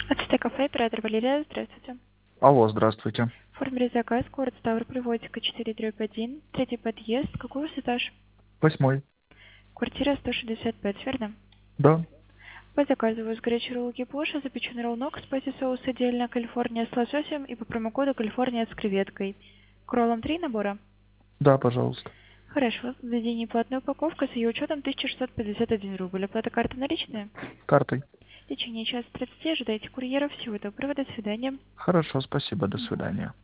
АЦТ кафе, оператор Валерия, здравствуйте. Алло, здравствуйте. Оформили заказ, город Ставрополь, Войцека 4/1, третий подъезд. Какой у вас этаж? 8. Квартира 165, верно? Да, По заказу у вас горячие роллы Гипоша, запеченный ролл-ног, спайси соус отдельно, Калифорния с лососем и по промокоду Калифорния с креветкой. К роллам 3 набора? да, пожалуйста. Хорошо. В заведении платная упаковка, с ее учетом 1651 рубль. Оплата карты наличные? Картой. В течение часа 30 ожидайте курьера. Всего доброго, до свидания. Хорошо, спасибо, до свидания.